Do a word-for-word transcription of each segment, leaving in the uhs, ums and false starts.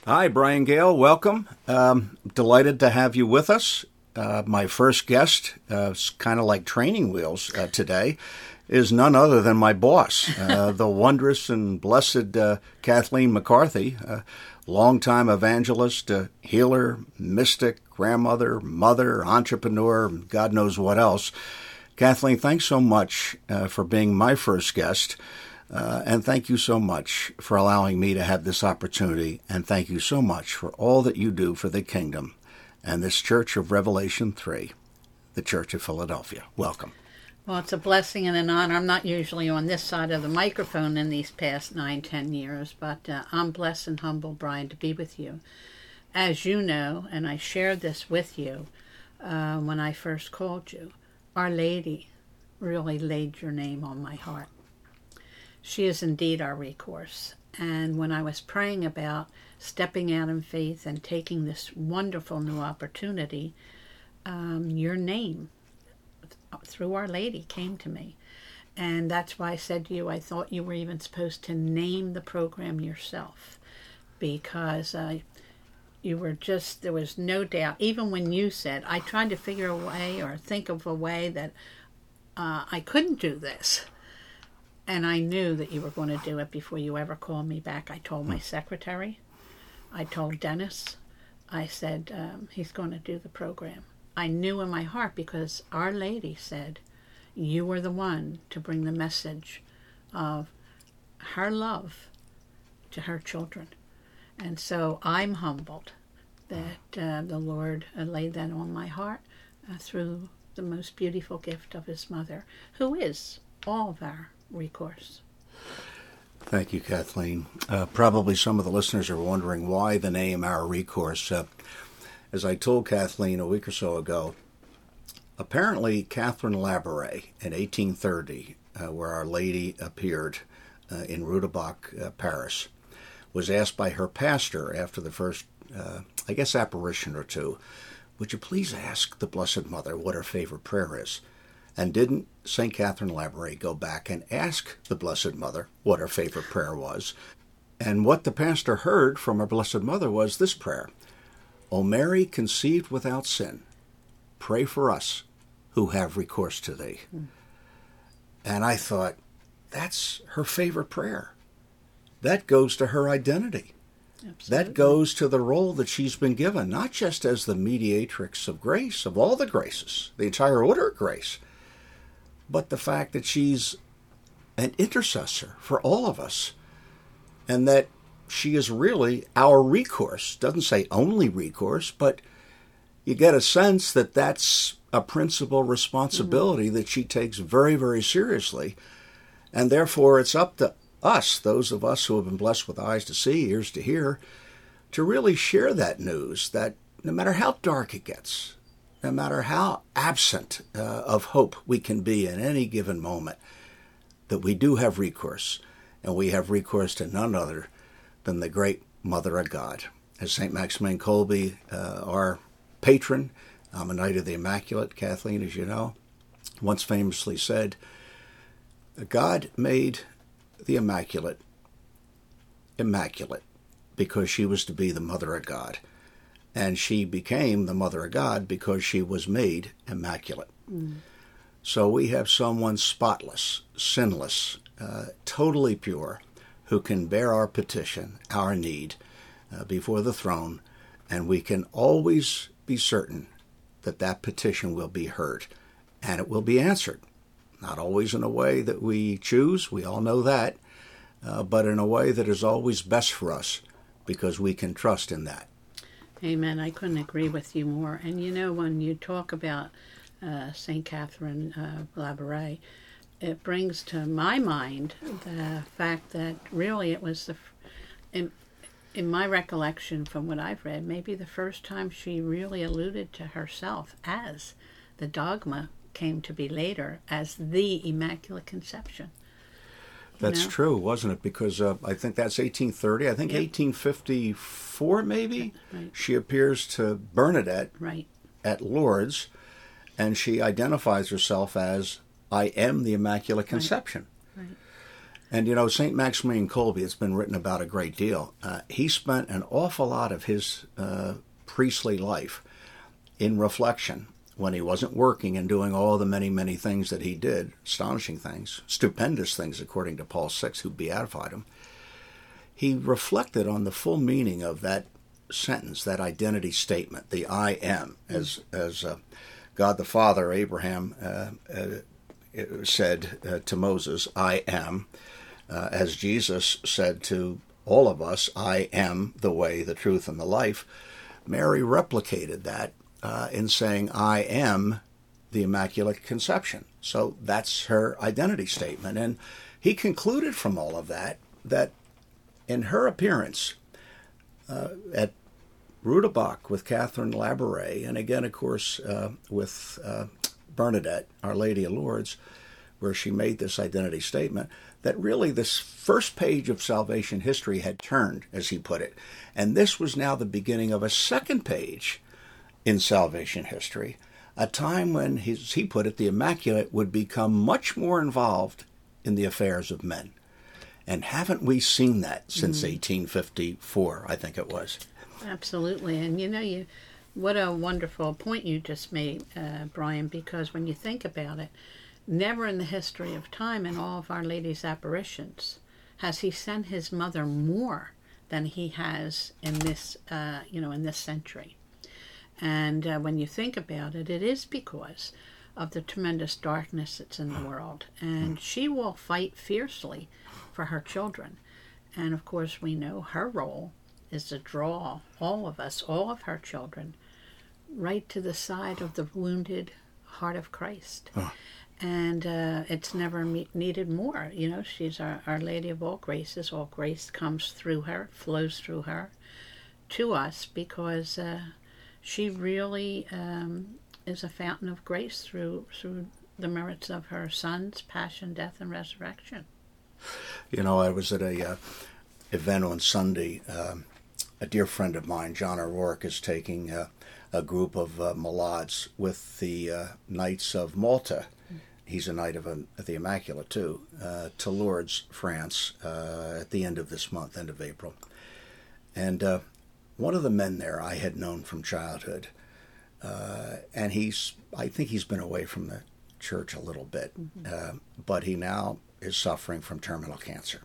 Hi, Brian Gale. Welcome. Um, delighted to have you with us. Uh, my first guest, uh, kind of like training wheels uh, today, is none other than my boss, uh, the wondrous and blessed uh, Kathleen McCarthy, uh, longtime evangelist, uh, healer, mystic, grandmother, mother, entrepreneur, God knows what else. Kathleen, thanks so much uh, for being my first guest. Uh, and thank you so much for allowing me to have this opportunity. And thank you so much for all that you do for the kingdom and this Church of Revelation three, the Church of Philadelphia. Welcome. Well, it's a blessing and an honor. I'm not usually on this side of the microphone in these past nine, ten years, but uh, I'm blessed and humbled, Brian, to be with you. As you know, and I shared this with you uh, when I first called you, Our Lady really laid your name on my heart. She is indeed our recourse. And when I was praying about stepping out in faith and taking this wonderful new opportunity, um, your name, through Our Lady, came to me. And that's why I said to you, I thought you were even supposed to name the program yourself. Because uh, you were just, there was no doubt, even when you said, I tried to figure a way or think of a way that uh, I couldn't do this. And I knew that you were going to do it before you ever called me back. I told my secretary. I told Dennis. I said, um, he's going to do the program. I knew in my heart because Our Lady said, you were the one to bring the message of her love to her children. And so I'm humbled that uh, the Lord uh, laid that on my heart uh, through the most beautiful gift of his mother, who is all of our recourse. Thank you, Kathleen. Uh, probably some of the listeners are wondering why the name Our Recourse. Uh, as I told Kathleen a week or so ago, apparently Catherine Labouré in eighteen thirty, uh, where Our Lady appeared uh, in Rue du Bac, uh, Paris, was asked by her pastor after the first, uh, I guess, apparition or two, would you please ask the Blessed Mother what her favorite prayer is? And didn't Saint Catherine Labouré go back and ask the Blessed Mother what her favorite prayer was? And what the pastor heard from her Blessed Mother was this prayer: O Mary, conceived without sin, pray for us who have recourse to thee. Mm. And I thought, that's her favorite prayer. That goes to her identity. Absolutely. That goes to the role that she's been given, not just as the mediatrix of grace, of all the graces, the entire order of grace, but the fact that she's an intercessor for all of us, and that she is really our recourse. Doesn't say only recourse, but you get a sense that that's a principal responsibility mm-hmm. that she takes very, very seriously, and therefore it's up to us, those of us who have been blessed with eyes to see, ears to hear, to really share that news, that no matter how dark it gets, no matter how absent uh, of hope we can be in any given moment, that we do have recourse, and we have recourse to none other than the great Mother of God. As Saint Maximilian Kolbe, uh, our patron, um, a Knight of the Immaculate, Kathleen, as you know, once famously said, God made the Immaculate immaculate because she was to be the Mother of God. And she became the Mother of God because she was made immaculate. Mm. So we have someone spotless, sinless, uh, totally pure, who can bear our petition, our need, uh, before the throne, and we can always be certain that that petition will be heard, and it will be answered. Not always in a way that we choose, we all know that, uh, but in a way that is always best for us, because we can trust in that. Amen. I couldn't agree with you more. And you know, when you talk about uh, Saint Catherine uh, Labouré, it brings to my mind the fact that really it was the, in, in my recollection from what I've read, maybe the first time she really alluded to herself as the dogma came to be later as the Immaculate Conception. That's know? true, wasn't it? Because uh, I think that's eighteen thirty. I think yep. eighteen fifty-four, maybe, right. She appears to Bernadette right. at Lourdes, and she identifies herself as, I am the Immaculate Conception. Right. Right. And, you know, Saint Maximilian Kolbe, it's been written about a great deal. Uh, he spent an awful lot of his uh, priestly life in reflection when he wasn't working and doing all the many, many things that he did, astonishing things, stupendous things, according to Paul the Sixth, who beatified him. He reflected on the full meaning of that sentence, that identity statement, the I am, as, as uh, God the Father, Abraham, uh, uh, said uh, to Moses, I am. Uh, as Jesus said to all of us, I am the way, the truth, and the life. Mary replicated that uh, in saying, I am the Immaculate Conception. So that's her identity statement. And he concluded from all of that that in her appearance uh, at Rudebach with Catherine Labouré, and again, of course, uh, with uh, Bernadette, Our Lady of Lourdes, where she made this identity statement, that really this first page of salvation history had turned, as he put it. And this was now the beginning of a second page in salvation history, a time when, as he put it, the Immaculate would become much more involved in the affairs of men. And haven't we seen that since mm-hmm. eighteen fifty-four, I think it was? Absolutely. And you know, you what a wonderful point you just made, uh, Brian, because when you think about it, never in the history of time in all of Our Lady's apparitions has he sent his mother more than he has in this, uh, you know, in this century. And uh, when you think about it, it is because of the tremendous darkness that's in the world. And she will fight fiercely for her children. And of course, we know her role is to draw all of us, all of her children, right to the side of the wounded heart of Christ. Oh. And uh, it's never me- needed more. You know, she's our, our Lady of all graces. All grace comes through her, flows through her to us, because uh, she really um, is a fountain of grace through through the merits of her Son's passion, death, and resurrection. You know, I was at a uh, event on Sunday. Um, a dear friend of mine, John O'Rourke, is taking uh, a group of uh, Malades with the uh, Knights of Malta. He's a Knight of, a, of the Immaculate, too, uh, to Lourdes, France, uh, at the end of this month, end of April. And uh, one of the men there I had known from childhood, uh, and he's, I think he's been away from the church a little bit, mm-hmm. uh, but he now is suffering from terminal cancer.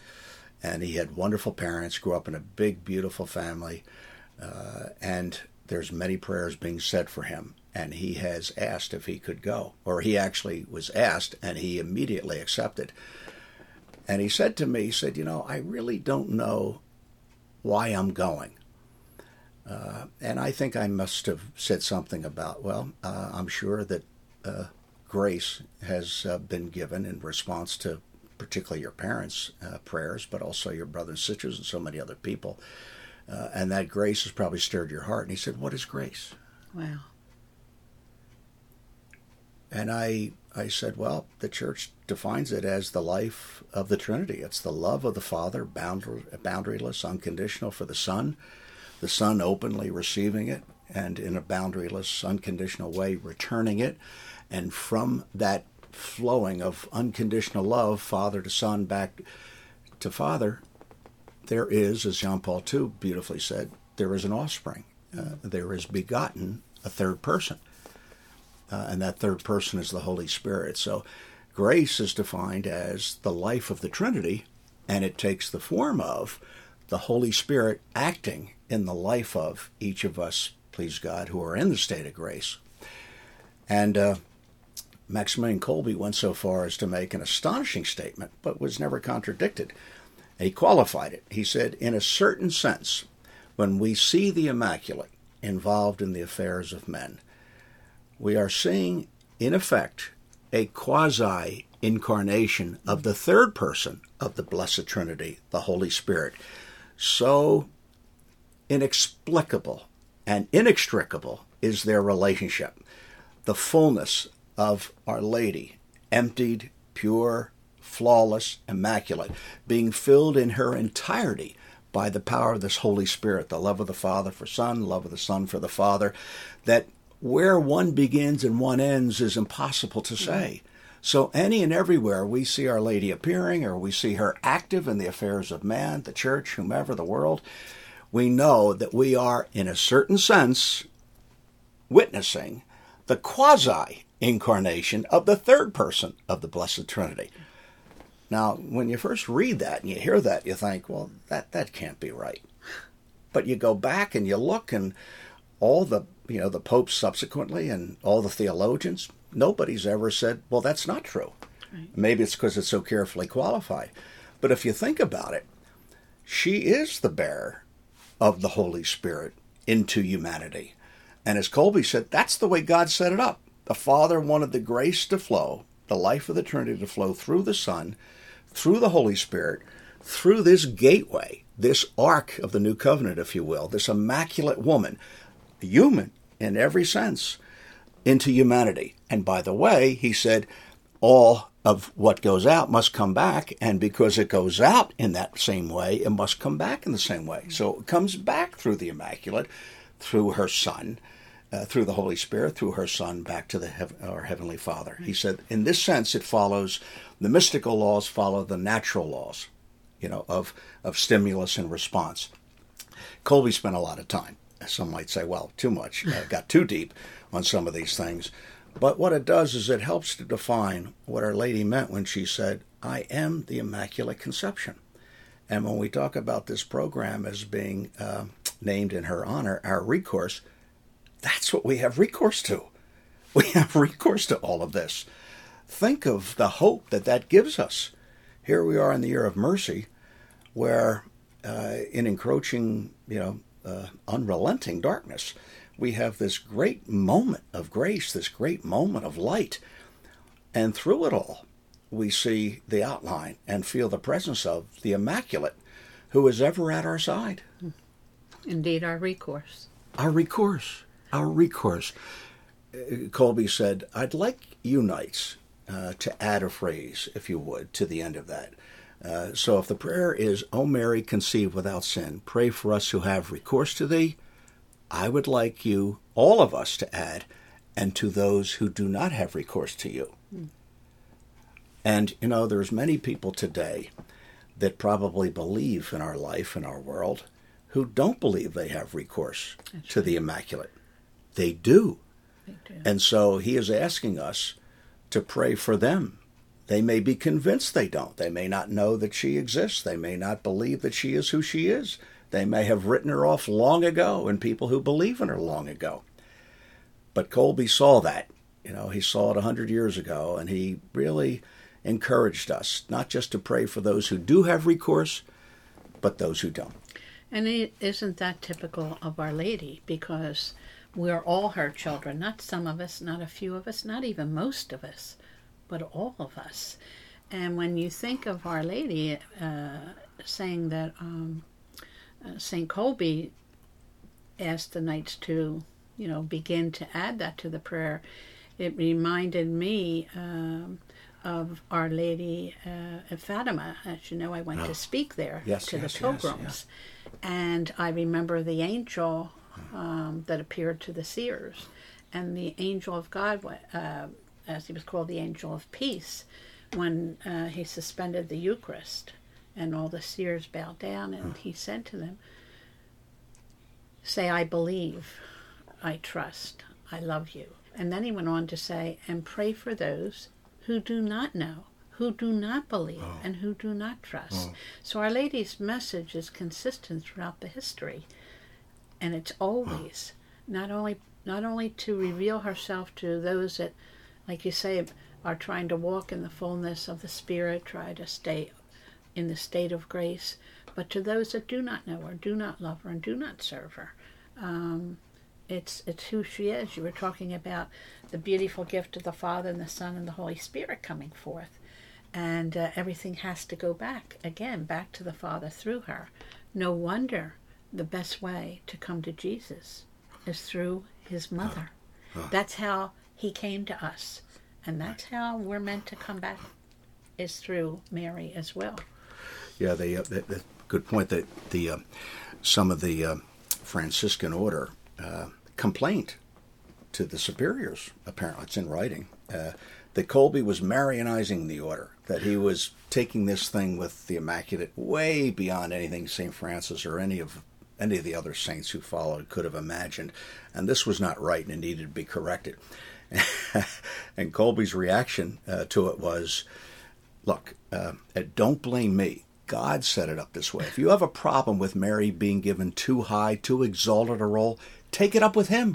And he had wonderful parents, grew up in a big, beautiful family, uh, and there's many prayers being said for him. And he has asked if he could go, or he actually was asked, and he immediately accepted. And he said to me, he said, you know, I really don't know why I'm going. Uh, and I think I must have said something about, well, uh, I'm sure that uh, grace has uh, been given in response to particularly your parents' uh, prayers, but also your brothers and sisters and so many other people. Uh, and that grace has probably stirred your heart. And he said, what is grace? Wow. And I I said, well, the church defines it as the life of the Trinity. It's the love of the Father, boundary, boundaryless, unconditional for the Son, the Son openly receiving it, and in a boundaryless, unconditional way returning it. And from that flowing of unconditional love, Father to Son, back to Father, there is, as Jean Paul the Second beautifully said, there is an offspring. Uh, there is begotten a third person. Uh, and that third person is the Holy Spirit. So grace is defined as the life of the Trinity, and it takes the form of the Holy Spirit acting in the life of each of us, please God, who are in the state of grace. And uh, Maximilian Kolbe went so far as to make an astonishing statement, but was never contradicted. He qualified it. He said, in a certain sense, when we see the Immaculate involved in the affairs of men, we are seeing, in effect, a quasi-incarnation of the third person of the Blessed Trinity, the Holy Spirit. So inexplicable and inextricable is their relationship. The fullness of Our Lady, emptied, pure, flawless, immaculate, being filled in her entirety by the power of this Holy Spirit, the love of the Father for Son, love of the Son for the Father, that where one begins and one ends is impossible to say. So any and everywhere we see Our Lady appearing, or we see her active in the affairs of man, the church, whomever, the world, we know that we are, in a certain sense, witnessing the quasi-incarnation of the third person of the Blessed Trinity. Now, when you first read that and you hear that, you think, well, that, that can't be right. But you go back and you look, and all the, you know, the popes subsequently and all the theologians, nobody's ever said, well, that's not true. Right. Maybe it's because it's so carefully qualified. But if you think about it, she is the bearer of the Holy Spirit into humanity. And as Colby said, that's the way God set it up. The Father wanted the grace to flow, the life of the Trinity to flow through the Son, through the Holy Spirit, through this gateway, this ark of the new covenant, if you will, this immaculate woman, human in every sense, into humanity. And by the way, he said, all of what goes out must come back, and because it goes out in that same way, it must come back in the same way. So it comes back through the Immaculate, through her Son, uh, through the Holy Spirit, through her Son, back to the hev- our Heavenly Father. He said, in this sense, it follows, the mystical laws follow the natural laws, you know, of, of stimulus and response. Colby spent a lot of time, some might say, well, too much, uh, got too deep on some of these things. But what it does is it helps to define what Our Lady meant when she said, I am the Immaculate Conception. And when we talk about this program as being uh, named in her honor, our recourse, that's what we have recourse to. We have recourse to all of this. Think of the hope that that gives us. Here we are in the year of mercy, where uh, in encroaching, you know, uh, unrelenting darkness, we have this great moment of grace, this great moment of light. And through it all, we see the outline and feel the presence of the Immaculate, who is ever at our side. Indeed, our recourse. Our recourse. Our recourse. Colby said, I'd like you knights uh, to add a phrase, if you would, to the end of that. Uh, so if the prayer is, O Mary, conceived without sin, pray for us who have recourse to thee, I would like you, all of us, to add, and to those who do not have recourse to you. Mm. And, you know, there's many people today that probably believe in our life, in our world, who don't believe they have recourse That's to right. the Immaculate. They do. They do. And so he is asking us to pray for them. They may be convinced they don't. They may not know that she exists. They may not believe that she is who she is. They may have written her off long ago, and people who believe in her long ago. But Colby saw that. You know, he saw it a hundred years ago, and he really encouraged us not just to pray for those who do have recourse, but those who don't. And it, isn't that typical of Our Lady? Because we're all her children, not some of us, not a few of us, not even most of us, but all of us. And when you think of Our Lady uh, saying that um, uh, Saint Colby asked the knights to, you know, begin to add that to the prayer, it reminded me um, of Our Lady uh, at Fatima. As you know, I went oh. to speak there yes, to yes, the pilgrims. Yes, yes. And I remember the angel um, that appeared to the seers. And the angel of God, uh, as he was called, the angel of peace, when uh, he suspended the Eucharist. And all the seers bowed down, and he said to them, say, I believe, I trust, I love you. And then he went on to say, and pray for those who do not know, who do not believe, oh. and who do not trust. Oh. So Our Lady's message is consistent throughout the history. And it's always oh. not only not only to reveal herself to those that, like you say, are trying to walk in the fullness of the Spirit, try to stay in the state of grace, but to those that do not know her, do not love her, and do not serve her. Um, it's it's who she is. You were talking about the beautiful gift of the Father and the Son and the Holy Spirit coming forth. And uh, everything has to go back, again, back to the Father through her. No wonder the best way to come to Jesus is through his mother. Oh. Oh. That's how he came to us. And that's how we're meant to come back, is through Mary as well. Yeah, the, uh, the, the good point that the uh, some of the uh, Franciscan order uh, complained to the superiors, apparently, it's in writing, uh, that Kolbe was Marianizing the order, that he was taking this thing with the Immaculate way beyond anything Saint Francis or any of any of the other saints who followed could have imagined. And this was not right and it needed to be corrected. And Kolbe's reaction uh, to it was, look, uh, don't blame me. God set it up this way. If you have a problem with Mary being given too high, too exalted a role, take it up with him.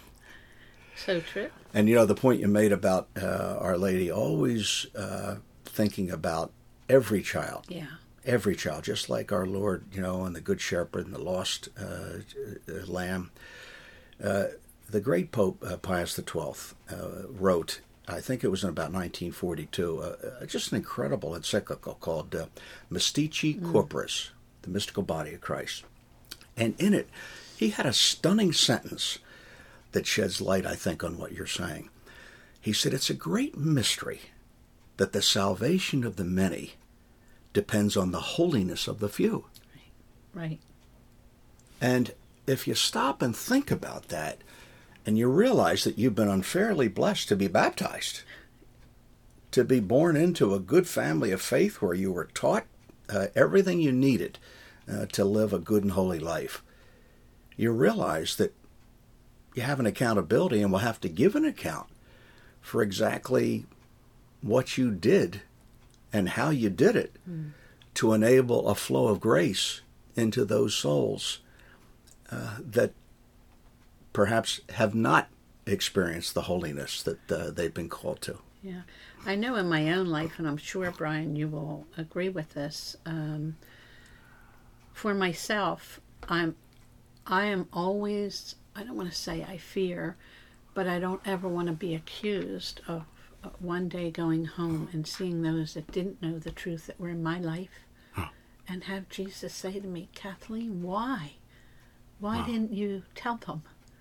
So true. And, you know, the point you made about uh, Our Lady always uh, thinking about every child. Yeah. Every child, just like our Lord, you know, and the Good Shepherd and the lost uh, uh, lamb. Uh, the great Pope uh, Pius the Twelfth uh, wrote, I think it was in about nineteen forty-two, uh, just an incredible encyclical called uh, Mystici mm. Corporis, the mystical body of Christ. And in it, he had a stunning sentence that sheds light, I think, on what you're saying. He said, it's a great mystery that the salvation of the many depends on the holiness of the few. Right. Right. And if you stop and think about that, and you realize that you've been unfairly blessed to be baptized, to be born into a good family of faith where you were taught uh, everything you needed uh, to live a good and holy life, you realize that you have an accountability and will have to give an account for exactly what you did and how you did it mm. to enable a flow of grace into those souls uh, that perhaps have not experienced the holiness that uh, they've been called to. Yeah. I know in my own life, and I'm sure, Brian, you will agree with this, um, for myself, I'm, I am always, I don't want to say I fear, but I don't ever want to be accused of one day going home and seeing those that didn't know the truth that were in my life huh. and have Jesus say to me, Kathleen, why? Why wow. didn't you tell them?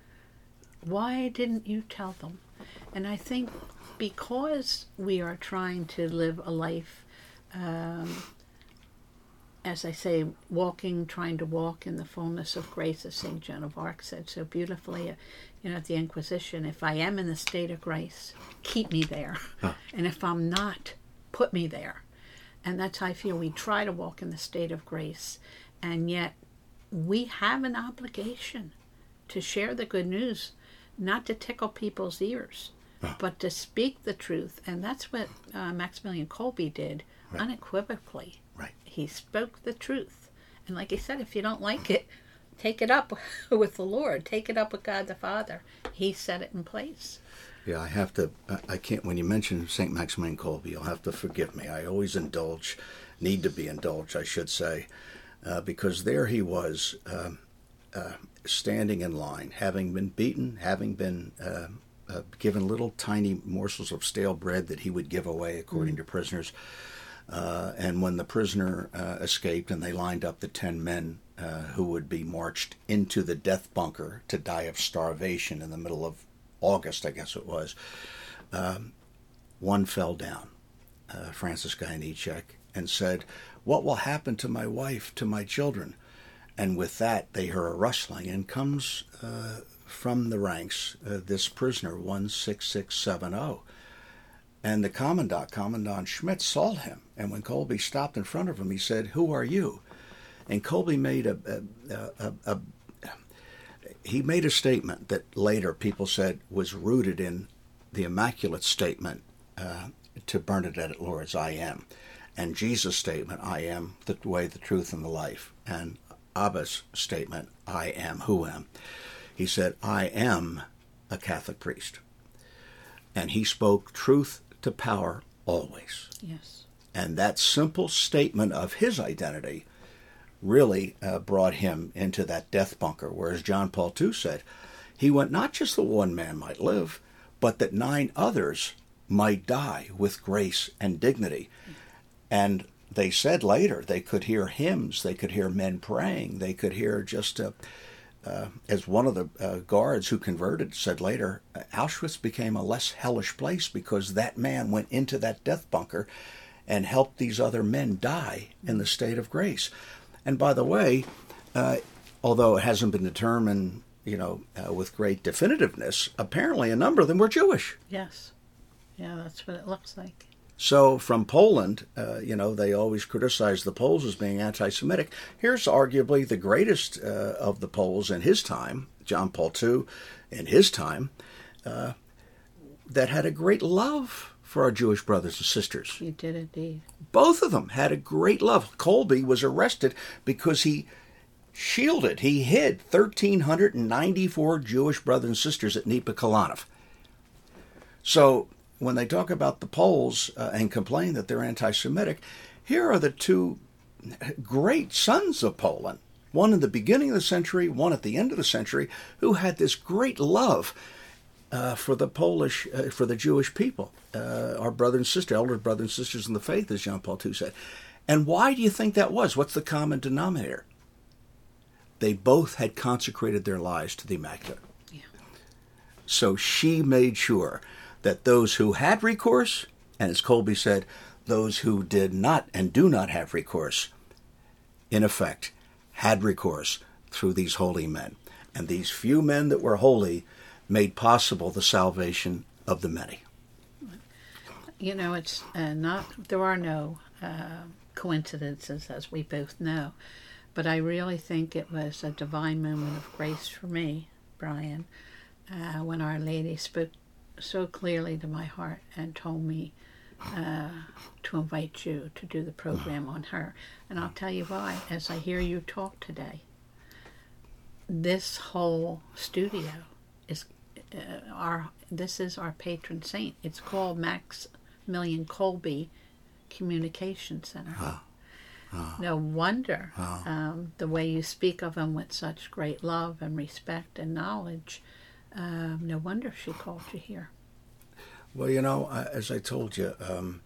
Why didn't you tell them? And I think because we are trying to live a life, um, as I say, walking, trying to walk in the fullness of grace, as Saint Joan of Arc said so beautifully, uh, you know, at the Inquisition, if I am in the state of grace, keep me there. Huh. And if I'm not, put me there. And that's how I feel. We try to walk in the state of grace, and yet we have an obligation to share the good news, not to tickle people's ears, huh. but to speak the truth. And that's what uh, Maximilian Kolbe did right. unequivocally. Right. He spoke the truth. And like he said, if you don't like it, take it up with the Lord. Take it up with God the Father. He set it in place. Yeah, I have to, I can't, when you mention Saint Maximilian Kolbe, you'll have to forgive me. I always indulge, need to be indulged, I should say, uh, because there he was, uh, uh, standing in line, having been beaten, having been uh, uh, given little tiny morsels of stale bread that he would give away according mm. to prisoners. Uh, and when the prisoner uh, escaped and they lined up the ten men uh, who would be marched into the death bunker to die of starvation in the middle of August, I guess it was, um, one fell down, uh, Francis Gajnicek, and said, what will happen to my wife, to my children? And with that, they hear a rustling, and comes uh, from the ranks uh, this prisoner, one six six seven zero. And the commandant, Commandant Schmidt, saw him. And when Kolbe stopped in front of him, he said, who are you? And Kolbe made a, a, a, a, a he made a statement that later people said was rooted in the Immaculate statement uh, to Bernadette at Lourdes, I am. And Jesus' statement, I am the way, the truth, and the life. And Abba's statement, I am who am. He said, I am a Catholic priest. And he spoke truth to power always. Yes. And that simple statement of his identity really uh, brought him into that death bunker, whereas John Paul the Second said, he went not just that one man might live, but that nine others might die with grace and dignity. And they said later they could hear hymns, they could hear men praying, they could hear just, uh, uh, as one of the uh, guards who converted said later, Auschwitz became a less hellish place because that man went into that death bunker and helped these other men die in the state of grace. And by the way, uh, although it hasn't been determined, you know, uh, with great definitiveness, apparently a number of them were Jewish. Yes. Yeah, that's what it looks like. So from Poland, uh, you know, they always criticize the Poles as being anti-Semitic. Here's arguably the greatest uh, of the Poles in his time, John Paul the Second, in his time, uh, that had a great love for our Jewish brothers and sisters. You did indeed. Both of them had a great love. Kolbe was arrested because he shielded, he hid one thousand three hundred ninety-four Jewish brothers and sisters at Nepokalanov. So when they talk about the Poles uh, and complain that they're anti-Semitic, here are the two great sons of Poland, one in the beginning of the century, one at the end of the century, who had this great love uh, for the Polish, uh, for the Jewish people, uh, our brothers and sisters, elder brothers and sisters in the faith, as Jean Paul the Second said. And why do you think that was? What's the common denominator? They both had consecrated their lives to the Immaculate. Yeah. So she made sure that those who had recourse, and as Kolbe said, those who did not and do not have recourse, in effect, had recourse through these holy men. And these few men that were holy made possible the salvation of the many. You know, it's uh, not, there are no uh, coincidences, as we both know, but I really think it was a divine moment of grace for me, Brian, uh, when Our Lady spoke so clearly to my heart and told me uh, to invite you to do the program on her. And I'll tell you why. As I hear you talk today, this whole studio is uh, our. This is our patron saint. It's called Maximilian Kolbe Communication Center. Ah. Ah. No wonder Ah. um, the way you speak of him with such great love and respect and knowledge. Um, no wonder she called you here. Well, you know, as I told you, um,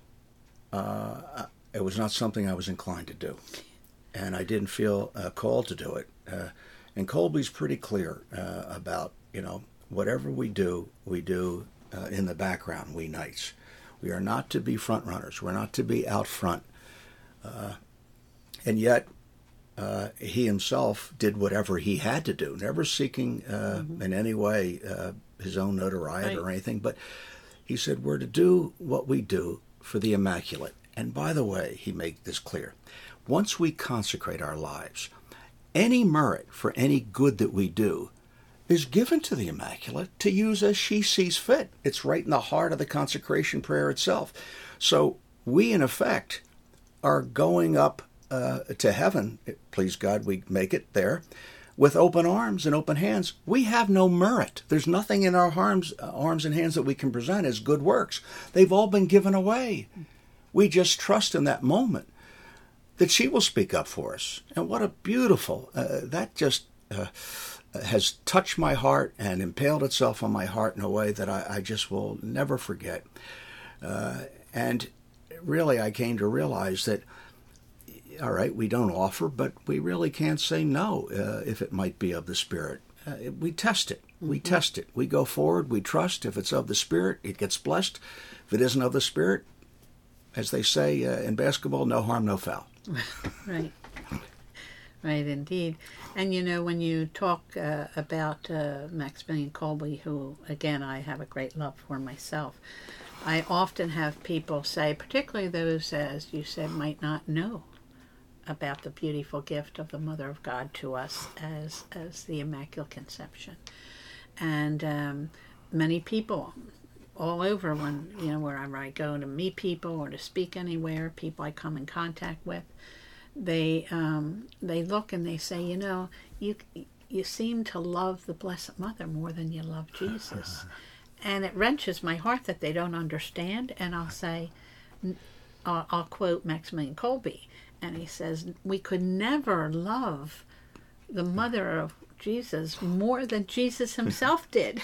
uh, it was not something I was inclined to do. And I didn't feel uh, called to do it. Uh, and Kolbe's pretty clear uh, about, you know, whatever we do, we do uh, in the background, we knights. We are not to be front runners. We're not to be out front. Uh, and yet, Uh, he himself did whatever he had to do, never seeking uh, mm-hmm. in any way uh, his own notoriety right. or anything. But he said, we're to do what we do for the Immaculate. And by the way, he made this clear. Once we consecrate our lives, any merit for any good that we do is given to the Immaculate to use as she sees fit. It's right in the heart of the consecration prayer itself. So we, in effect, are going up Uh, to heaven, please God, we make it there, with open arms and open hands. We have no merit. There's nothing in our arms, uh, arms and hands that we can present as good works. They've all been given away. We just trust in that moment that she will speak up for us. And what a beautiful, uh, that just uh, has touched my heart and impaled itself on my heart in a way that I, I just will never forget. Uh, and really, I came to realize that all right, we don't offer, but we really can't say no uh, if it might be of the Spirit. Uh, we test it. We mm-hmm. test it. We go forward. We trust. If it's of the Spirit, it gets blessed. If it isn't of the Spirit, as they say uh, in basketball, no harm, no foul. Right. Right, indeed. And, you know, when you talk uh, about uh, Maximilian Kolbe, who, again, I have a great love for myself, I often have people say, particularly those, as you said, might not know about the beautiful gift of the Mother of God to us as as the Immaculate Conception. And um, many people all over, when, you know, wherever I go to meet people or to speak anywhere, people I come in contact with, they um, they look and they say, you know, you you seem to love the Blessed Mother more than you love Jesus. And it wrenches my heart that they don't understand. And I'll say, I'll, I'll quote Maximilian Kolbe, and he says, we could never love the Mother of Jesus more than Jesus himself did.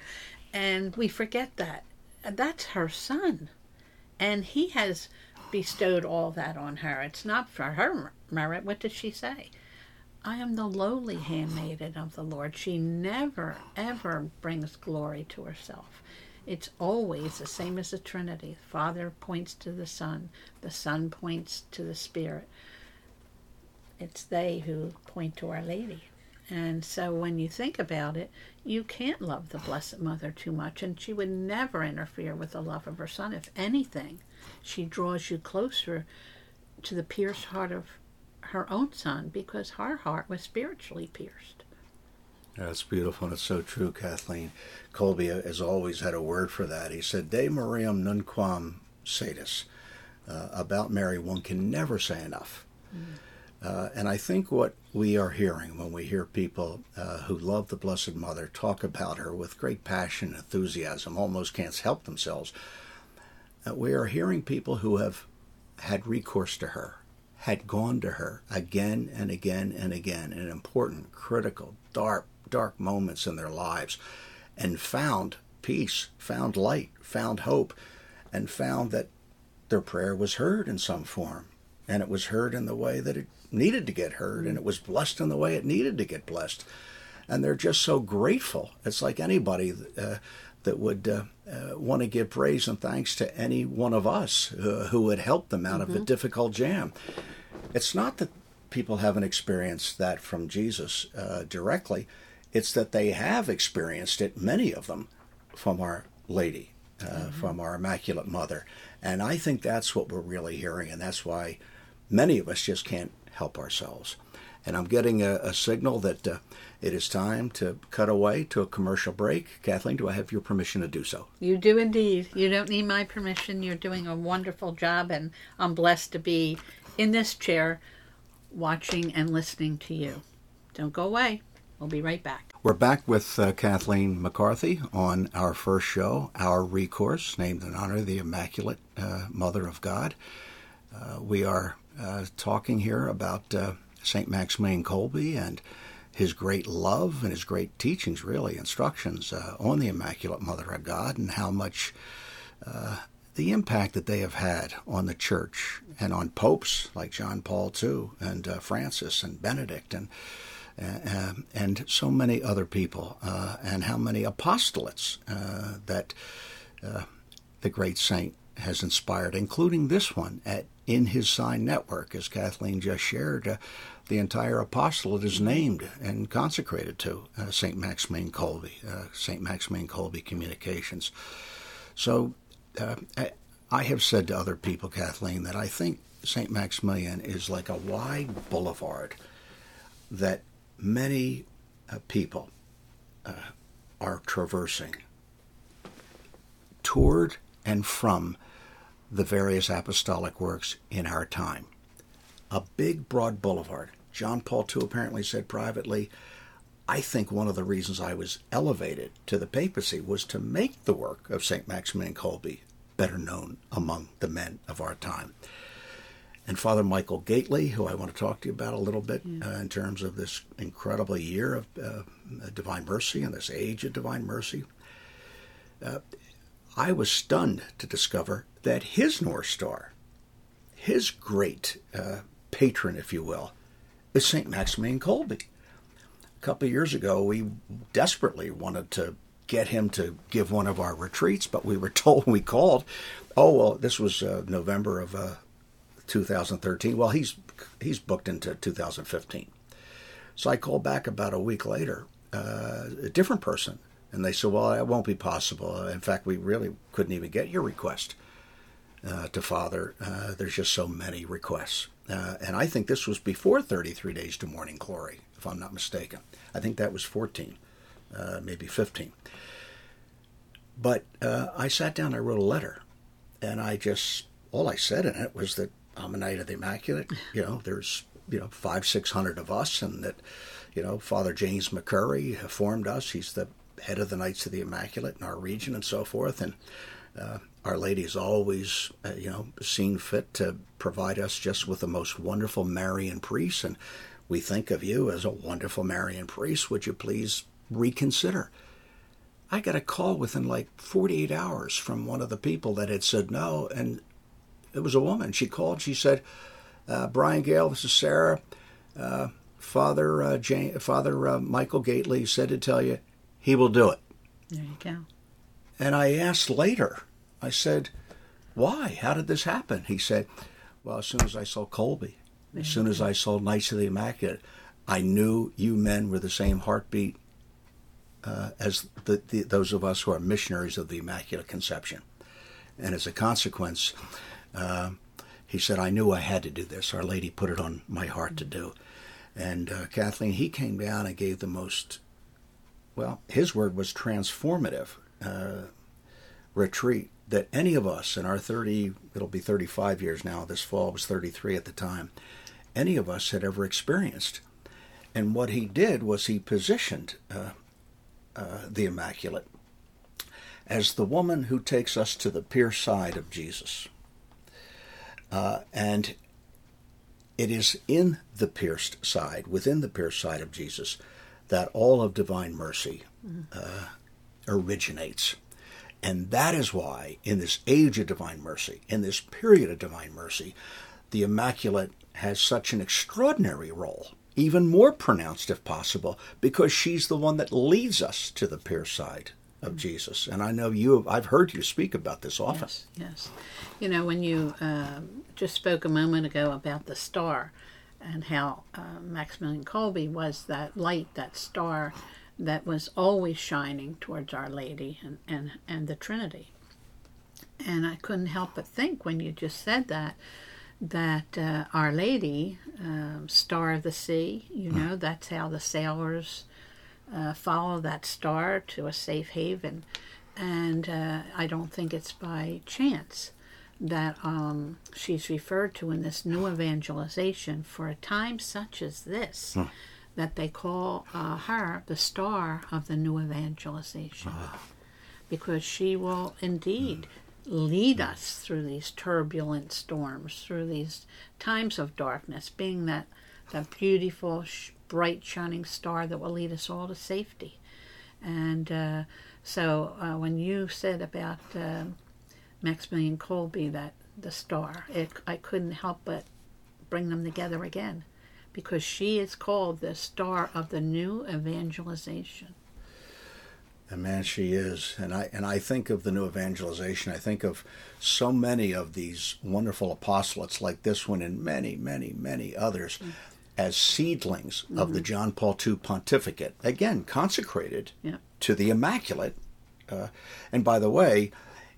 And we forget that. That's her son. And he has bestowed all that on her. It's not for her merit. What does she say? I am the lowly handmaiden of the Lord. She never, ever brings glory to herself. It's always the same as the Trinity. The Father points to the Son. The Son points to the Spirit. It's they who point to Our Lady. And so when you think about it, you can't love the Blessed Mother too much, and she would never interfere with the love of her Son. If anything, she draws you closer to the pierced heart of her own Son, because her heart was spiritually pierced. That's beautiful, and it's so true, Kathleen. Colby has always had a word for that. He said, De Mariam nunquam satis. Uh, about Mary, one can never say enough. Mm. Uh, and I think what we are hearing when we hear people uh, who love the Blessed Mother talk about her with great passion and enthusiasm, almost can't help themselves, uh, we are hearing people who have had recourse to her, had gone to her again and again and again in important, critical, dark, dark moments in their lives, and found peace, found light, found hope, and found that their prayer was heard in some form, and it was heard in the way that it needed to get heard, and it was blessed in the way it needed to get blessed. And they're just so grateful. It's like anybody uh, that would uh, uh, want to give praise and thanks to any one of us uh, who would help them out mm-hmm. of a difficult jam. It's not that people haven't experienced that from Jesus uh, directly. It's that they have experienced it, many of them, from Our Lady, uh, mm-hmm. from our Immaculate Mother. And I think that's what we're really hearing, and that's why many of us just can't help ourselves. And I'm getting a, a signal that uh, it is time to cut away to a commercial break. Kathleen, do I have your permission to do so? You do indeed. You don't need my permission. You're doing a wonderful job, and I'm blessed to be in this chair watching and listening to you. Don't go away. We'll be right back. We're back with uh, Kathleen McCarthy on our first show, Our Recourse, named in honor of the Immaculate uh, Mother of God. Uh, we are uh, talking here about uh, Saint Maximilian Kolbe and his great love and his great teachings, really, instructions uh, on the Immaculate Mother of God, and how much uh, the impact that they have had on the Church and on popes like John Paul the Second and uh, Francis and Benedict and uh, and so many other people, uh, and how many apostolates uh, that uh, the great saint has inspired, including this one at in his sign network, as Kathleen just shared. Uh, the entire apostolate is named and consecrated to uh, Saint Maximilian Kolbe, uh, Saint Maximilian Kolbe Communications. So uh, I, I have said to other people, Kathleen, that I think Saint Maximilian is like a wide boulevard that many uh, people uh, are traversing toward and from the various apostolic works in our time. A big, broad boulevard. John Paul the Second apparently said privately, I think one of the reasons I was elevated to the papacy was to make the work of Saint Maximilian Kolbe better known among the men of our time. And Father Michael Gately, who I want to talk to you about a little bit yeah. uh, in terms of this incredible year of uh, Divine Mercy and this age of Divine Mercy, uh, I was stunned to discover that his North Star, his great uh, patron, if you will, is Saint Maximilian Kolbe. A couple of years ago, we desperately wanted to get him to give one of our retreats, but we were told when we called, oh, well, this was uh, November of uh, two thousand thirteen. Well, he's he's booked into two thousand fifteen. So I called back about a week later, uh, a different person, and they said, well, it won't be possible. In fact, we really couldn't even get your request uh, to Father. Uh, there's just so many requests. Uh, and I think this was before thirty-three days to Morning Glory, if I'm not mistaken. I think that was fourteen, uh, maybe fifteen. But uh, I sat down, I wrote a letter, and I just, all I said in it was that I'm a Knight of the Immaculate. You know, there's, you know, five, six hundred of us, and that, you know, Father James McCurry formed us. He's the head of the Knights of the Immaculate in our region and so forth. And uh, Our Lady's always, uh, you know, seen fit to provide us just with the most wonderful Marian priests. And we think of you as a wonderful Marian priest. Would you please reconsider? I got a call within like forty-eight hours from one of the people that had said no, and it was a woman. She called. She said, uh, Brian Gale, this is Sarah. Uh, Father uh, Jane, Father uh, Michael Gately said to tell you he will do it. There you go. And I asked later, I said, why? How did this happen? He said, well, as soon as I saw Kolbe, as soon as I saw Knights of the Immaculate, I knew you men were the same heartbeat uh, as the, the, those of us who are missionaries of the Immaculate Conception. And as a consequence, uh, he said, I knew I had to do this. Our Lady put it on my heart to do. And uh, Kathleen, he came down and gave the most, well, his word was transformative uh, retreat that any of us in our thirty, it'll be thirty-five years now, this fall, I was thirty-three at the time, any of us had ever experienced. And what he did was he positioned uh, uh, the Immaculate as the woman who takes us to the pierced side of Jesus. Uh, and it is in the pierced side, within the pierced side of Jesus, that all of divine mercy uh, originates. And that is why, in this age of divine mercy, in this period of divine mercy, the Immaculate has such an extraordinary role, even more pronounced if possible, because she's the one that leads us to the pierced side of Jesus. And I know you have, I've heard you speak about this often. Yes, yes. You know, when you uh, just spoke a moment ago about the star and how uh, Maximilian Kolbe was that light, that star that was always shining towards Our Lady and, and, and the Trinity. And I couldn't help but think when you just said that, that uh, Our Lady, um, Star of the Sea, you know, mm. that's how the sailors uh, follow that star to a safe haven. And uh, I don't think it's by chance that um, she's referred to in this new evangelization for a time such as this, mm. that they call uh, her the star of the new evangelization. Uh. Because she will indeed mm. lead us through these turbulent storms, through these times of darkness, being that, that beautiful, sh- bright, shining star that will lead us all to safety. And uh, so uh, when you said about uh, Maximilian Kolbe, that the star, it, I couldn't help but bring them together again, because she is called the star of the new evangelization. And man, she is. And I and I think of the new evangelization. I think of so many of these wonderful apostolates like this one and many, many, many others mm. as seedlings mm-hmm. of the John Paul the Second pontificate. Again, consecrated yeah. to the Immaculate. Uh, and by the way,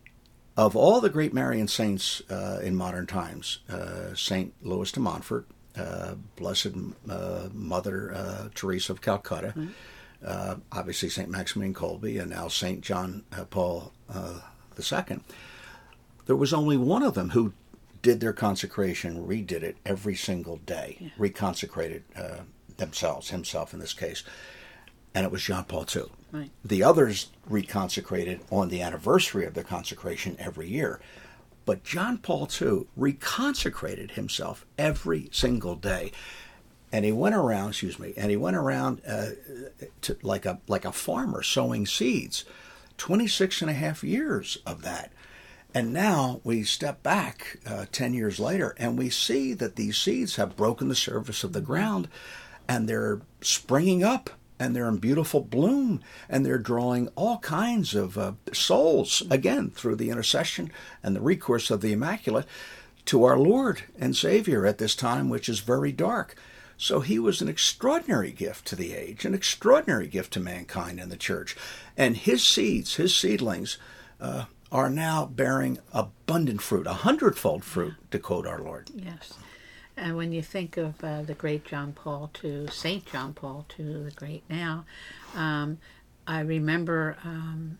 of all the great Marian saints uh, in modern times, uh, Saint Louis de Montfort, uh, Blessed uh, Mother uh, Teresa of Calcutta, mm-hmm. Uh, obviously Saint Maximilian Kolbe, and now Saint John uh, Paul uh, the Second, there was only one of them who did their consecration, redid it every single day, yeah. reconsecrated uh, themselves, himself in this case, and it was John Paul the Second. Right. The others reconsecrated on the anniversary of their consecration every year. But John Paul the Second reconsecrated himself every single day. And he went around, excuse me, and he went around uh, to, like a like a farmer sowing seeds, twenty-six and a half years of that. And now we step back uh, ten years later, and we see that these seeds have broken the surface of the ground, and they're springing up, and they're in beautiful bloom, and they're drawing all kinds of uh, souls, again, through the intercession and the recourse of the Immaculate, to our Lord and Savior at this time, which is very dark. So he was an extraordinary gift to the age, an extraordinary gift to mankind and the church. And his seeds, his seedlings, uh, are now bearing abundant fruit, a hundredfold fruit, to quote our Lord. Yes. And when you think of uh, the great John Paul the Second, Saint John Paul the Second, the great now, um, I remember um,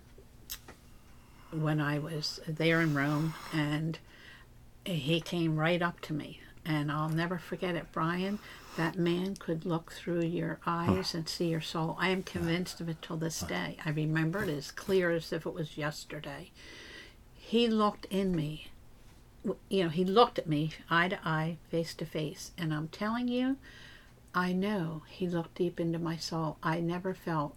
when I was there in Rome, and he came right up to me. And I'll never forget it, Brian. That man could look through your eyes and see your soul. I am convinced of it till this day. I remember it as clear as if it was yesterday. He looked in me. You know, he looked at me eye to eye, face to face. And I'm telling you, I know he looked deep into my soul. I never felt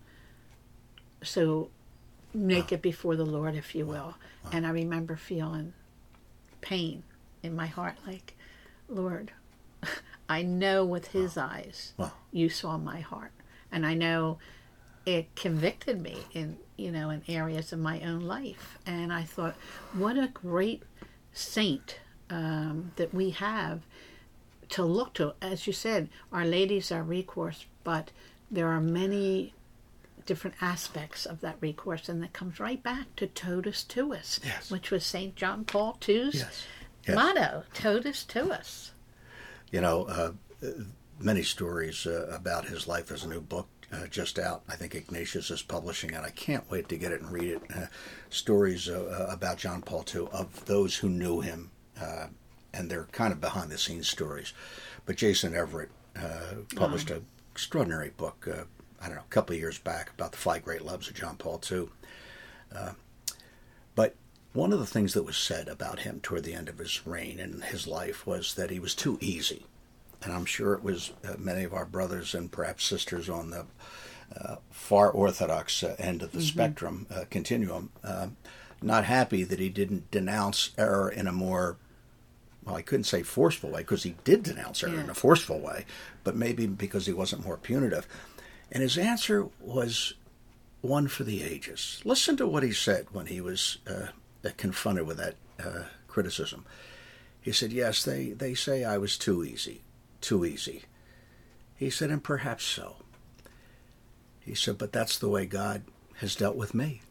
so naked before the Lord, if you will. And I remember feeling pain in my heart, like, Lord, I know with his eyes wow. you saw my heart. And I know it convicted me in, you know, in areas of my own life. And I thought, what a great saint um, that we have to look to. As you said, Our Lady's our recourse, but there are many different aspects of that recourse, and that comes right back to Totus Tuus, yes. which was Saint John Paul the Second's yes. yes. motto, Totus Tuus. You know, uh, many stories uh, about his life. There's a new book uh, just out. I think Ignatius is publishing it. I can't wait to get it and read it. Uh, stories uh, about John Paul the Second of those who knew him, uh, and they're kind of behind-the-scenes stories. But Jason Everett uh, published oh. an extraordinary book, uh, I don't know, a couple of years back about the five great loves of John Paul the Second. Uh, but one of the things that was said about him toward the end of his reign and his life was that he was too easy. And I'm sure it was uh, many of our brothers and perhaps sisters on the uh, far orthodox uh, end of the mm-hmm. spectrum, uh, continuum, uh, not happy that he didn't denounce error in a more, well, I couldn't say forceful way, because he did denounce error yeah. in a forceful way, but maybe because he wasn't more punitive. And his answer was one for the ages. Listen to what he said when he was uh, confronted with that uh, criticism. He said, yes, they, they say I was too easy, too easy. He said, and perhaps so. He said, but that's the way God has dealt with me.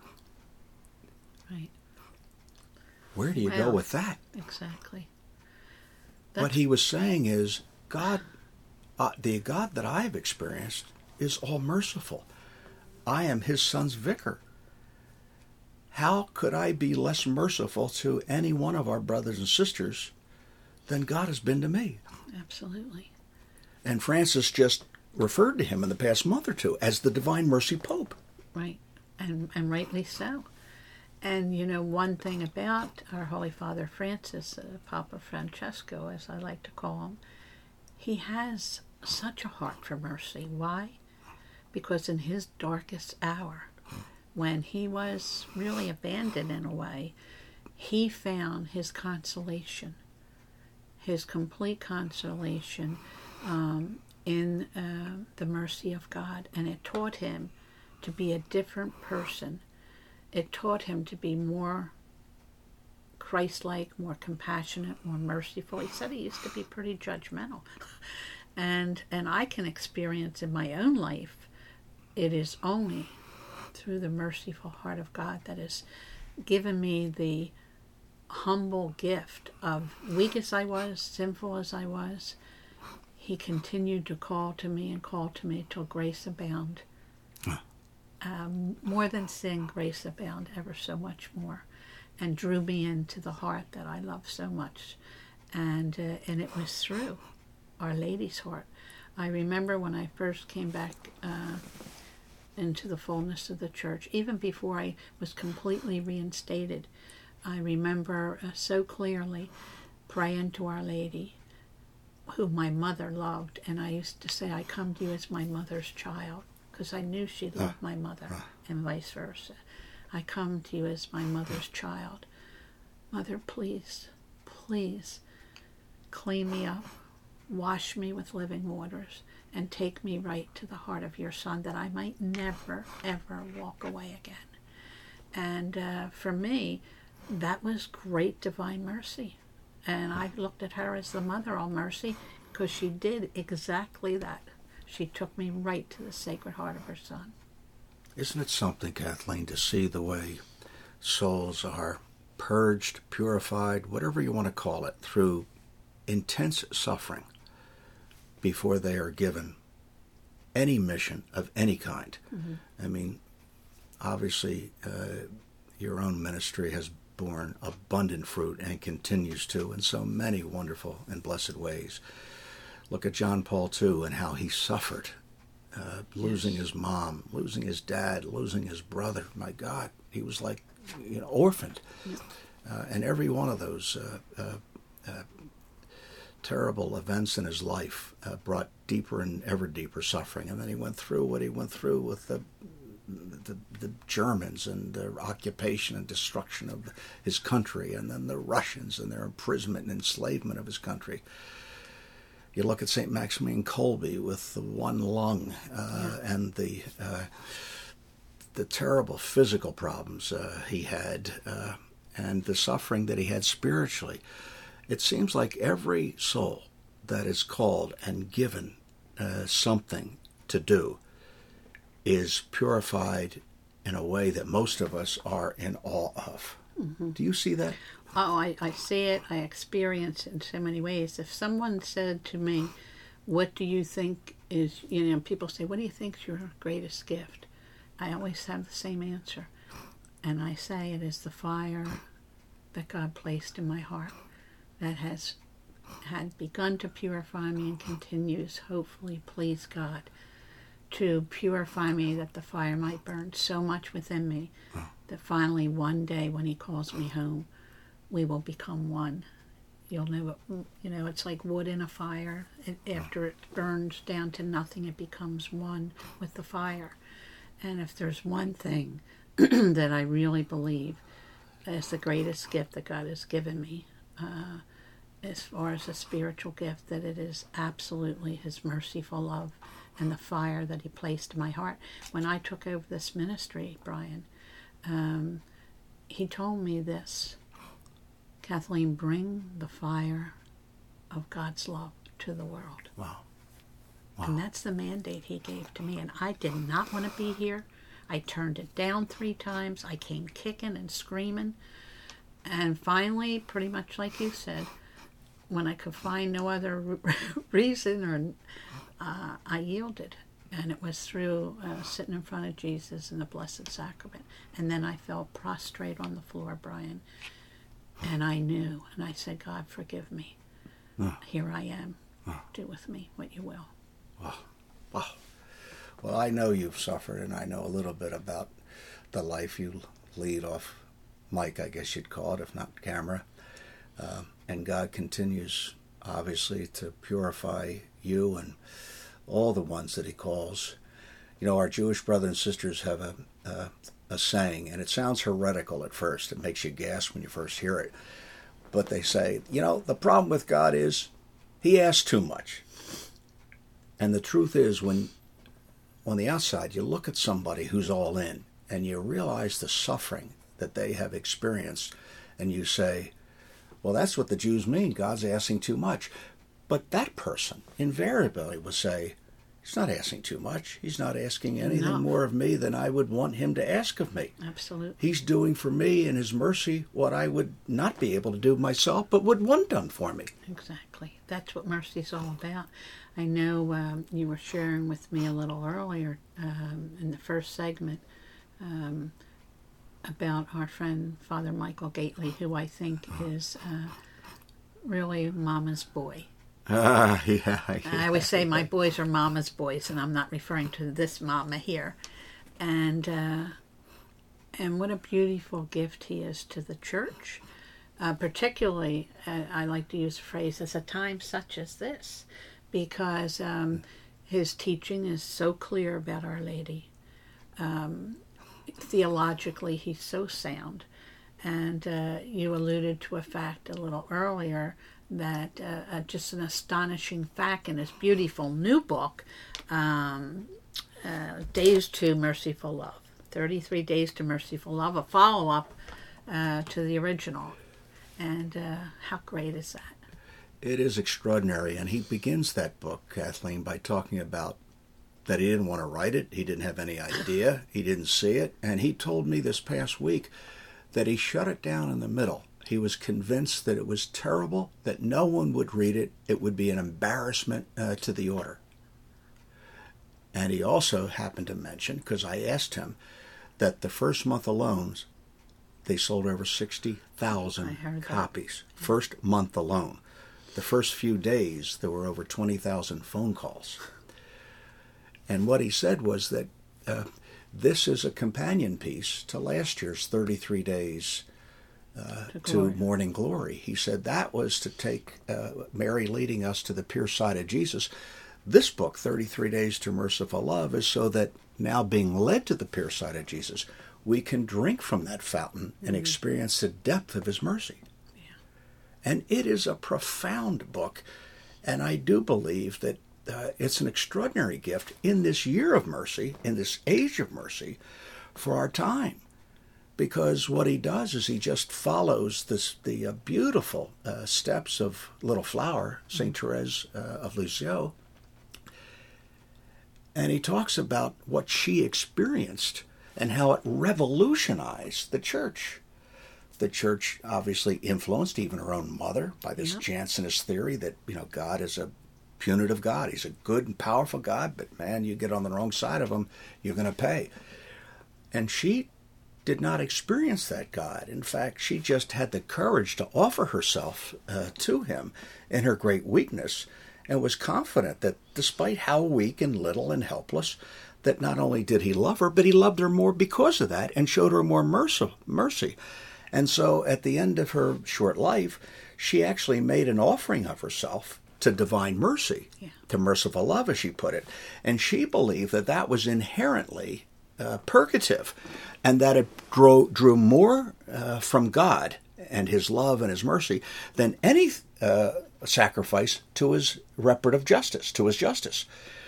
Right. Where do you well, go with that? Exactly. That's... What he was saying is, God, uh, the God that I have experienced is all merciful. I am his son's vicar. How could I be less merciful to any one of our brothers and sisters than God has been to me? Absolutely. And Francis just referred to him in the past month or two as the Divine Mercy Pope. Right, and and rightly so. And you know, one thing about our Holy Father Francis, uh, Papa Francesco, as I like to call him, he has such a heart for mercy. Why? Because in his darkest hour, when he was really abandoned in a way, he found his consolation, his complete consolation um, in uh, the mercy of God. And it taught him to be a different person. It taught him to be more Christ-like, more compassionate, more merciful. He said he used to be pretty judgmental. and and I can experience in my own life, it is only through the merciful heart of God that has given me the humble gift of, weak as I was, sinful as I was, he continued to call to me and call to me till grace abound. Huh. Um, more than sin, grace abound, ever so much more, and drew me into the heart that I love so much. And uh, and it was through Our Lady's heart. I remember when I first came back uh, into the fullness of the church, even before I was completely reinstated, I remember uh, so clearly praying to Our Lady, who my mother loved, and I used to say, I come to you as my mother's child, because I knew she loved uh, my mother, uh. and vice versa. I come to you as my mother's child. Mother, please, please, clean me up, wash me with living waters, and take me right to the heart of your Son, that I might never, ever walk away again. And uh, for me, that was great divine mercy. And I looked at her as the mother of mercy, because she did exactly that. She took me right to the Sacred Heart of her Son. Isn't it something, Kathleen, to see the way souls are purged, purified, whatever you want to call it, through intense suffering before they are given any mission of any kind? Mm-hmm. I mean, obviously, uh, your own ministry has borne abundant fruit and continues to in so many wonderful and blessed ways. Look at John Paul the Second and how he suffered, uh, losing yes. his mom, losing his dad, losing his brother. My God, he was like, you know, orphaned. Yeah. Uh, and every one of those uh, uh, uh, terrible events in his life uh, brought deeper and ever deeper suffering. And then he went through what he went through with the the, the Germans and their occupation and destruction of his country, and then the Russians and their imprisonment and enslavement of his country. You look at Saint Maximilian Kolbe with the one lung uh, yeah. and the uh, the terrible physical problems uh, he had uh, and the suffering that he had spiritually. It seems like every soul that is called and given uh, something to do is purified in a way that most of us are in awe of. Mm-hmm. Do you see that? Oh, I, I see it. I experience it in so many ways. If someone said to me, what do you think is, you know, people say, what do you think is your greatest gift? I always have the same answer. And I say it is the fire that God placed in my heart that has had begun to purify me and continues, hopefully, please God, to purify me that the fire might burn so much within me oh. that finally one day when he calls me home, we will become one. You'll know, it, you know, it's like wood in a fire. It, after it burns down to nothing, it becomes one with the fire. And if there's one thing that I really believe is the greatest gift that God has given me, uh, as far as a spiritual gift, that it is absolutely his merciful love and the fire that he placed in my heart. When I took over this ministry, Brian, um, he told me this: Kathleen, bring the fire of God's love to the world. Wow. Wow. And that's the mandate he gave to me. And I did not want to be here. I turned it down three times. I came kicking and screaming. And finally, pretty much like you said, when I could find no other reason, or uh, I yielded. And it was through uh, sitting in front of Jesus in the Blessed Sacrament. And then I fell prostrate on the floor, Brian. And I knew. And I said, God, forgive me. Oh. Here I am. Oh. Do with me what you will. Wow. Wow. Well, I know you've suffered, and I know a little bit about the life you lead off mic, I guess you'd call it, if not camera. Uh, and God continues, obviously, to purify you and all the ones that he calls. You know, our Jewish brothers and sisters have a, a, a saying, and it sounds heretical at first. It makes you gasp when you first hear it. But they say, you know, the problem with God is he asks too much. And the truth is, when on the outside you look at somebody who's all in and you realize the suffering that they have experienced, and you say, well, that's what the Jews mean, God's asking too much. But that person invariably will say, he's not asking too much. He's not asking anything No. more of me than I would want him to ask of me. Absolutely. He's doing for me in his mercy what I would not be able to do myself, but would want done for me. Exactly. That's what mercy's all about. I know um, you were sharing with me a little earlier um, in the first segment um, about our friend Father Michael Gately, who I think is uh, really Mama's boy. Ah, uh, yeah, yeah. I always say my boys are Mama's boys, and I'm not referring to this Mama here. And uh, and what a beautiful gift he is to the church. Uh, particularly, uh, I like to use the phrase, "at a time such as this," because um, his teaching is so clear about Our Lady. Um, theologically, he's so sound. And uh, you alluded to a fact a little earlier, that uh, uh, just an astonishing fact in his beautiful new book, um, uh, Days to Merciful Love, thirty-three Days to Merciful Love, a follow-up uh, to the original. And uh, how great is that? It is extraordinary, and he begins that book, Kathleen, by talking about that he didn't want to write it, he didn't have any idea, he didn't see it, and he told me this past week that he shut it down in the middle. He was convinced that it was terrible, that no one would read it, it would be an embarrassment uh, to the order. And he also happened to mention, because I asked him, that the first month alone, they sold over sixty thousand copies. Yeah. First month alone. The first few days, there were over twenty thousand phone calls. And what he said was that uh, this is a companion piece to last year's thirty-three days uh, to, to Morning Glory. He said that was to take uh, Mary leading us to the pure side of Jesus. This book, thirty-three Days to Merciful Love, is so that now being led to the pure side of Jesus, we can drink from that fountain and mm. experience the depth of his mercy. Yeah. And it is a profound book, and I do believe that Uh, it's an extraordinary gift in this year of mercy, in this age of mercy, for our time. because what he does is he just follows this, the uh, beautiful uh, steps of Little Flower, Saint Therese uh, of Lisieux, and he talks about what she experienced and how it revolutionized the church. The church obviously influenced even her own mother by this yeah. Jansenist theory that, you know, God is a punitive God. He's a good and powerful God, but man, you get on the wrong side of him, you're going to pay. And she did not experience that God. In fact, she just had the courage to offer herself uh, to him in her great weakness, and was confident that despite how weak and little and helpless, that not only did he love her, but he loved her more because of that and showed her more mercy. mercy. And so at the end of her short life, she actually made an offering of herself to divine mercy, yeah. to merciful love, as she put it. And she believed that that was inherently uh, purgative, and that it drew, drew more uh, from God and his love and his mercy than any uh, sacrifice to his reparative justice, to his justice.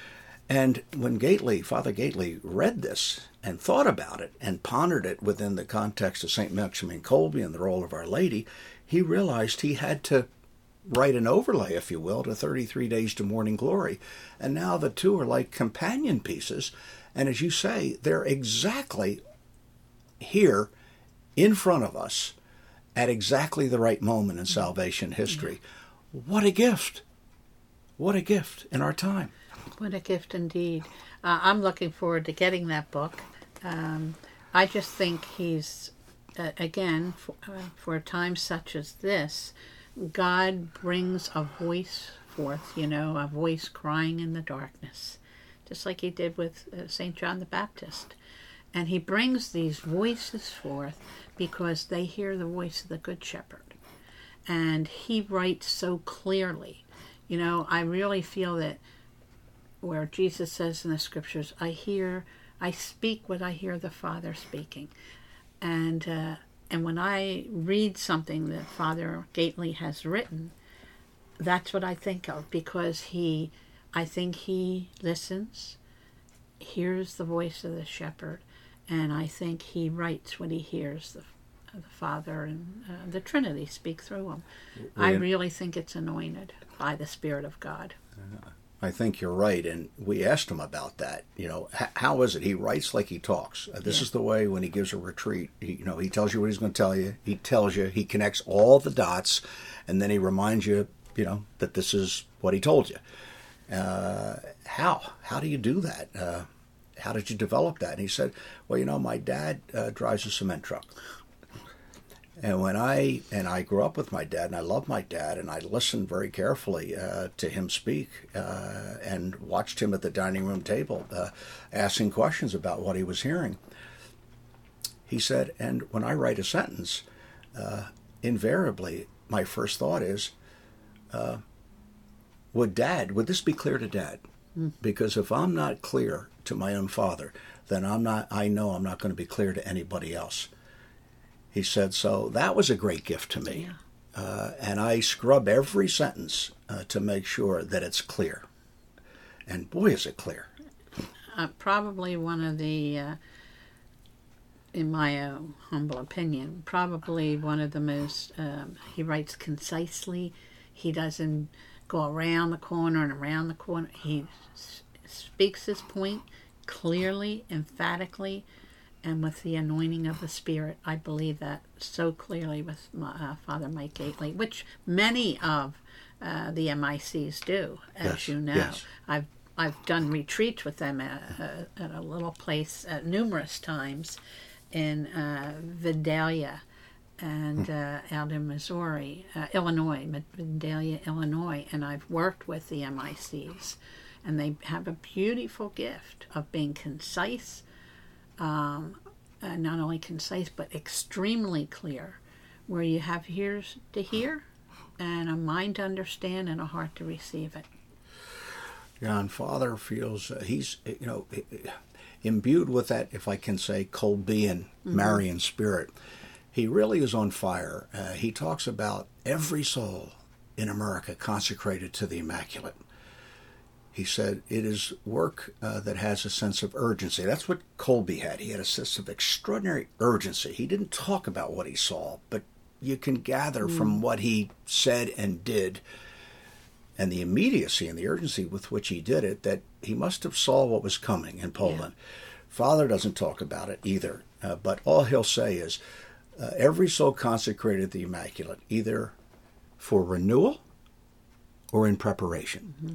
And when Gately, Father Gately, read this and thought about it and pondered it within the context of Saint Maximilian Kolbe and the role of Our Lady, he realized he had to write an overlay, if you will, to thirty-three Days to Morning Glory. And now the two are like companion pieces. And as you say, they're exactly here in front of us at exactly the right moment in salvation history. What a gift. What a gift in our time. What a gift indeed. Uh, I'm looking forward to getting that book. Um, I just think he's, uh, again, for, uh, for a time such as this, God brings a voice forth, you know, a voice crying in the darkness, just like he did with uh, Saint John the Baptist. And he brings these voices forth because they hear the voice of the Good Shepherd. And he writes so clearly. You know, I really feel that where Jesus says in the scriptures, I hear, I speak what I hear the Father speaking. And uh, and when I read something that Father Gately has written, that's what I think of, because he, I think he listens, hears the voice of the shepherd, and I think he writes what he hears the, the Father and uh, the Trinity speak through him. We, I really think it's anointed by the Spirit of God. Uh, I think you're right, and we asked him about that. You know, h- how is it? He writes like he talks. Uh, this yeah. is the way when he gives a retreat. He, you know, he tells you what he's going to tell you. He tells you. He connects all the dots, and then he reminds you, you know, that this is what he told you. Uh, how? How do you do that? Uh, how did you develop that? And he said, well, you know, my dad uh, drives a cement truck. And when I, and I grew up with my dad, and I love my dad, and I listened very carefully uh, to him speak uh, and watched him at the dining room table uh, asking questions about what he was hearing. He said, and when I write a sentence, uh, invariably my first thought is, uh, would Dad, would this be clear to Dad? Mm. Because if I'm not clear to my own father, then I'm not, I know I'm not going to be clear to anybody else. He said, so that was a great gift to me. Yeah. Uh, and I scrub every sentence uh, to make sure that it's clear. And boy, is it clear. Uh, probably one of the, uh, in my uh, humble opinion, probably one of the most, um, he writes concisely. He doesn't go around the corner and around the corner. He s- speaks his point clearly, emphatically, and with the anointing of the Spirit. I believe that so clearly with my, uh, Father Mike Gately, which many of uh, the M I Cs do, as yes, you know. Yes. I've I've done retreats with them at, uh, at a little place uh, numerous times in uh, Vidalia and uh, out in Missouri, uh, Illinois, Vidalia, Illinois, and I've worked with the M I Cs, and they have a beautiful gift of being concise. Um, uh, not only concise, but extremely clear, where you have ears to hear and a mind to understand and a heart to receive it. Yeah, and Father feels uh, he's, you know, imbued with that, if I can say, Kolbean, mm-hmm. Marian spirit. He really is on fire. Uh, he talks about every soul in America consecrated to the Immaculate. He said, it is work uh, that has a sense of urgency. That's what Colby had. He had a sense of extraordinary urgency. He didn't talk about what he saw, but you can gather mm. from what he said and did and the immediacy and the urgency with which he did it that he must have saw what was coming in Poland. Yeah. Father doesn't talk about it either, uh, but all he'll say is, uh, every soul consecrated the Immaculate, either for renewal or in preparation. Mm-hmm.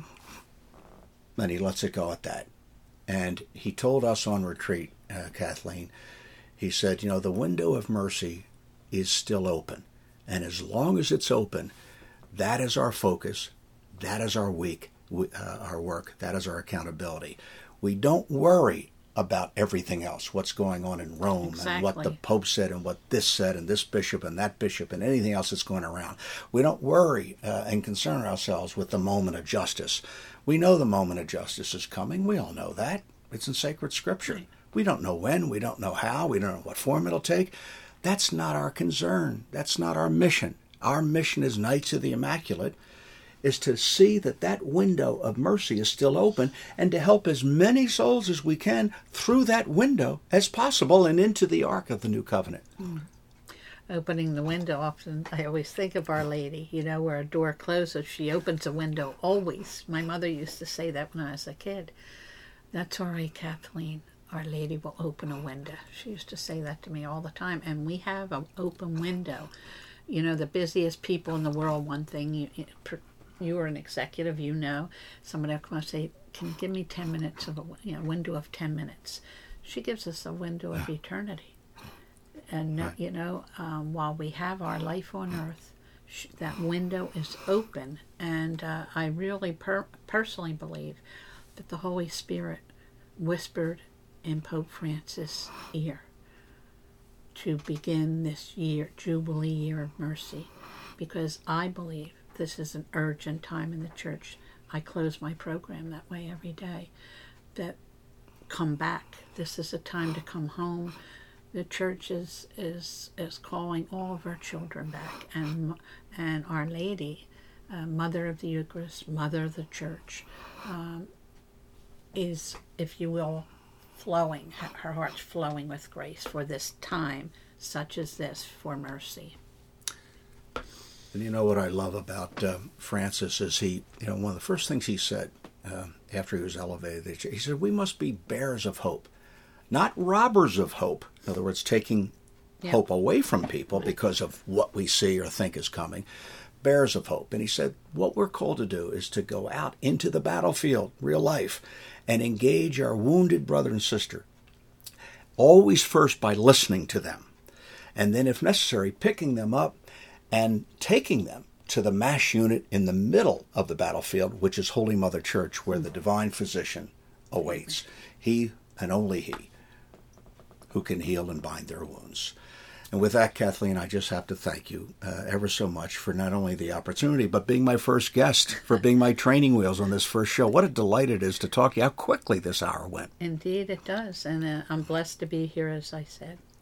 And he lets it go at that. And he told us on retreat, uh, Kathleen, he said, you know, the window of mercy is still open. And as long as it's open, that is our focus. That is our week, uh, our work. That is our accountability. We don't worry about everything else, what's going on in Rome exactly. and what the Pope said and what this said and this bishop and that bishop and anything else that's going around. We don't worry uh, and concern ourselves with the moment of justice. We know the moment of justice is coming. We all know that. It's in sacred scripture. Right. We don't know when. We don't know how. We don't know what form it'll take. That's not our concern. That's not our mission. Our mission as Knights of the Immaculate is to see that that window of mercy is still open and to help as many souls as we can through that window as possible and into the Ark of the New Covenant. Mm. Opening the window, often I always think of Our Lady, you know, where a door closes, she opens a window always. My mother used to say that when I was a kid. That's all right, Kathleen. Our Lady will open a window. She used to say that to me all the time. And we have an open window. You know, the busiest people in the world, one thing, you, you are an executive, you know, somebody will come and say, can you give me ten minutes of a you know, window of ten minutes? She gives us a window of eternity. And, right. you know, um, while we have our life on earth, sh- that window is open. And uh, I really per- personally believe that the Holy Spirit whispered in Pope Francis' ear to begin this year, Jubilee Year of Mercy, because I believe this is an urgent time in the Church. I close my program that way every day, that come back. This is a time to come home. The Church is, is, is calling all of our children back, and, and Our Lady, uh, Mother of the Eucharist, Mother of the Church, um, is, if you will, flowing, her heart's flowing with grace for this time, such as this, for mercy. And you know what I love about uh, Francis is he, you know, one of the first things he said uh, after he was elevated, he said, we must be bearers of hope, not robbers of hope. In other words, taking yeah. hope away from people because of what we see or think is coming. Bearers of hope. And he said, what we're called to do is to go out into the battlefield, real life, and engage our wounded brother and sister, always first by listening to them, and then, if necessary, picking them up and taking them to the mass unit in the middle of the battlefield, which is Holy Mother Church, where the divine physician awaits. He, and only he, who can heal and bind their wounds. And with that, Kathleen, I just have to thank you uh, ever so much for not only the opportunity, but being my first guest, for being my training wheels on this first show. What a delight it is to talk to you. How quickly this hour went. Indeed, it does. And uh, I'm blessed to be here, as I said.